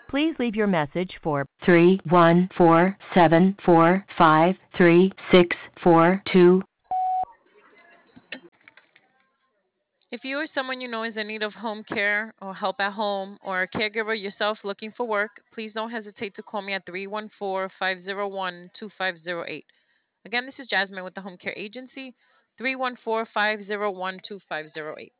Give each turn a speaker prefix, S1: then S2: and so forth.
S1: Please leave your message for 31474533642.
S2: If you or someone you know is in need of home care or help at home or a caregiver yourself looking for work, please don't hesitate to call me at 314-501-2508. Again, this is Jasmine with the Home Care Agency, 314-501-2508.